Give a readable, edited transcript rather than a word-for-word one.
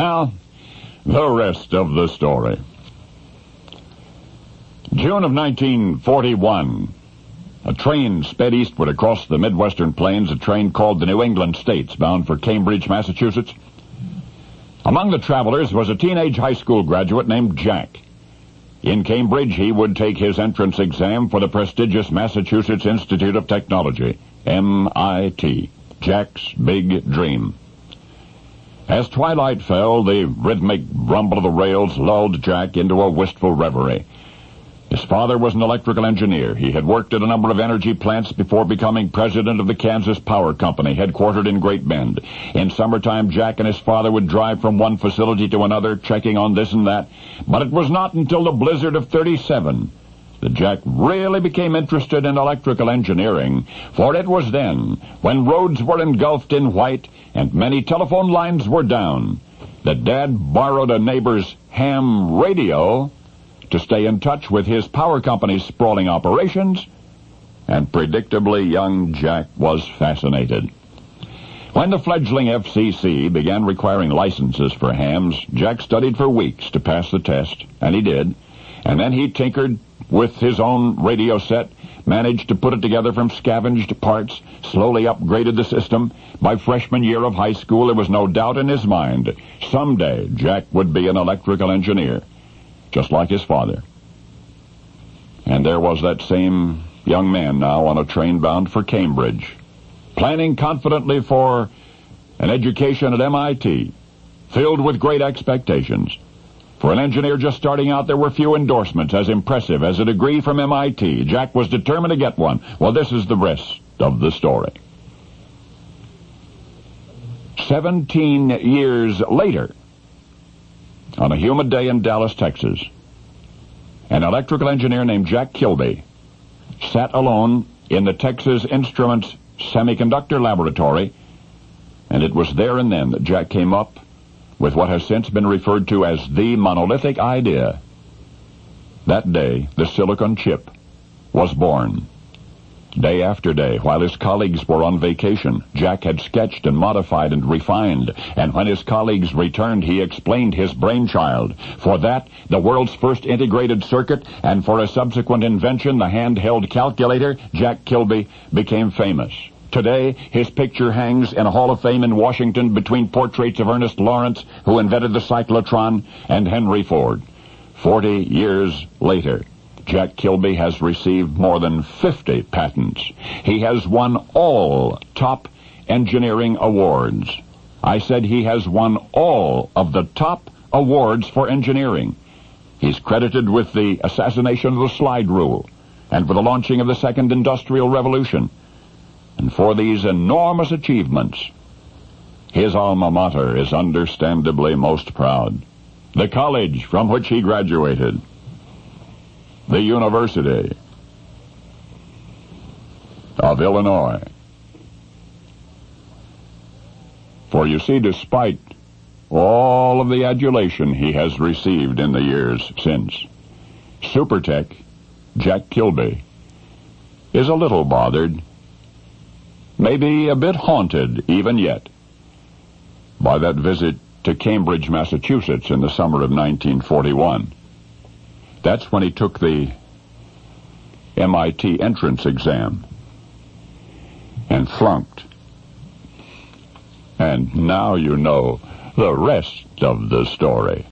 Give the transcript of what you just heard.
Now, the rest of the story. June of 1941, a train sped eastward across the Midwestern plains, a train called the New England States, bound for Cambridge, Massachusetts. Among the travelers was a teenage high school graduate named Jack. In Cambridge, he would take his entrance exam for the prestigious Massachusetts Institute of Technology, MIT, Jack's big dream. As twilight fell, the rhythmic rumble of the rails lulled Jack into a wistful reverie. His father was an electrical engineer. He had worked at a number of energy plants before becoming president of the Kansas Power Company, headquartered in Great Bend. In summertime, Jack and his father would drive from one facility to another, checking on this and that. But it was not until the blizzard of '37 that Jack really became interested in electrical engineering, for it was then, when roads were engulfed in white and many telephone lines were down, that Dad borrowed a neighbor's ham radio to stay in touch with his power company's sprawling operations, and predictably young Jack was fascinated. When the fledgling FCC began requiring licenses for hams, Jack studied for weeks to pass the test, and he did, and then he tinkered with his own radio set, managed to put it together from scavenged parts, slowly upgraded the system. By freshman year of high school, there was no doubt in his mind, someday Jack would be an electrical engineer, just like his father. And there was that same young man now on a train bound for Cambridge, planning confidently for an education at MIT, filled with great expectations. For an engineer just starting out, there were few endorsements as impressive as a degree from MIT. Jack was determined to get one. Well, this is the rest of the story. 17 years later, on a humid day in Dallas, Texas, an electrical engineer named Jack Kilby sat alone in the Texas Instruments Semiconductor Laboratory, and it was there and then that Jack came up with what has since been referred to as the monolithic idea. That day, the silicon chip was born. Day after day, while his colleagues were on vacation, Jack had sketched and modified and refined, and when his colleagues returned, he explained his brainchild. For that, the world's first integrated circuit, and for a subsequent invention, the handheld calculator, Jack Kilby became famous. Today, his picture hangs in a Hall of Fame in Washington between portraits of Ernest Lawrence, who invented the cyclotron, and Henry Ford. 40 years later, Jack Kilby has received more than 50 patents. He has won all top engineering awards. I said he has won all of the top awards for engineering. He's credited with the assassination of the slide rule and for the launching of the second industrial revolution. And for these enormous achievements, his alma mater is understandably most proud. The college from which he graduated, the University of Illinois. For you see, despite all of the adulation he has received in the years since, Supertech Jack Kilby is a little bothered, maybe a bit haunted even yet, by that visit to Cambridge, Massachusetts in the summer of 1941. That's when he took the MIT entrance exam and flunked. And now you know the rest of the story.